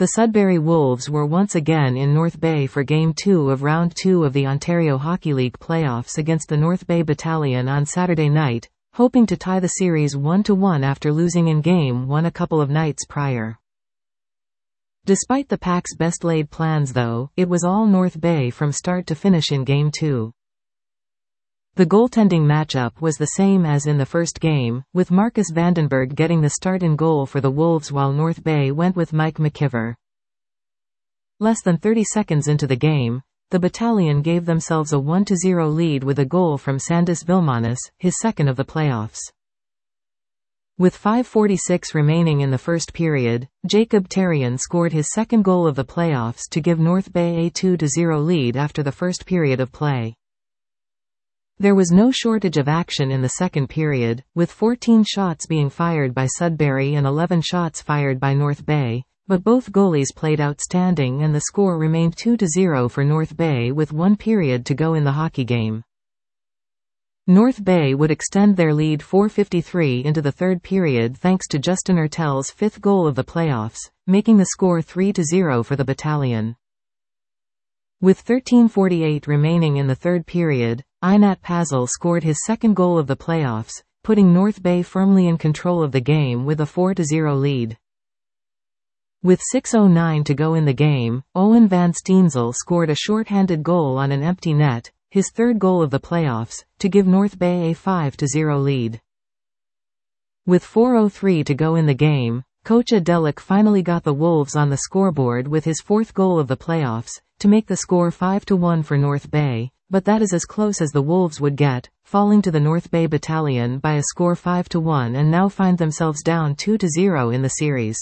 The Sudbury Wolves were once again in North Bay for Game 2 of Round 2 of the Ontario Hockey League playoffs against the North Bay Battalion on Saturday night, hoping to tie the series 1-1 after losing in Game 1 a couple of nights prior. Despite the Pack's best-laid plans though, it was all North Bay from start to finish in Game 2. The goaltending matchup was the same as in the first game, with Marcus Vandenberg getting the start in goal for the Wolves while North Bay went with Mike McKiver. Less than 30 seconds into the game, the Battalion gave themselves a 1-0 lead with a goal from Sandis Vilmanis, his second of the playoffs. With 5:46 remaining in the first period, Jacob Terrien scored his second goal of the playoffs to give North Bay a 2-0 lead after the first period of play. There was no shortage of action in the second period, with 14 shots being fired by Sudbury and 11 shots fired by North Bay, but both goalies played outstanding and the score remained 2-0 for North Bay with 1 period to go in the hockey game. North Bay would extend their lead 4:53 into the third period thanks to Justin Ertel's fifth goal of the playoffs, making the score 3-0 for the Battalion. With 13:48 remaining in the third period, Einat Pazel scored his second goal of the playoffs, putting North Bay firmly in control of the game with a 4-0 lead. With 6:09 to go in the game, Owen Van Steensel scored a short-handed goal on an empty net, his third goal of the playoffs, to give North Bay a 5-0 lead. With 4:03 to go in the game, Kocha Delic finally got the Wolves on the scoreboard with his fourth goal of the playoffs, to make the score 5-1 for North Bay, but that is as close as the Wolves would get, falling to the North Bay Battalion by a score 5-1 and now find themselves down 2-0 in the series.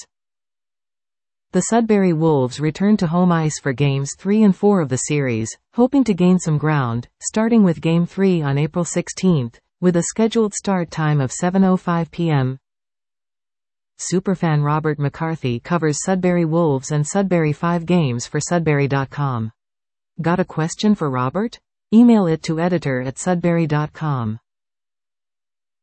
The Sudbury Wolves return to home ice for Games 3 and 4 of the series, hoping to gain some ground, starting with Game 3 on April 16, with a scheduled start time of 7:05 p.m. Superfan Robert McCarthy covers Sudbury Wolves and Sudbury 5 games for Sudbury.com. Got a question for Robert? Email it to editor@sudbury.com.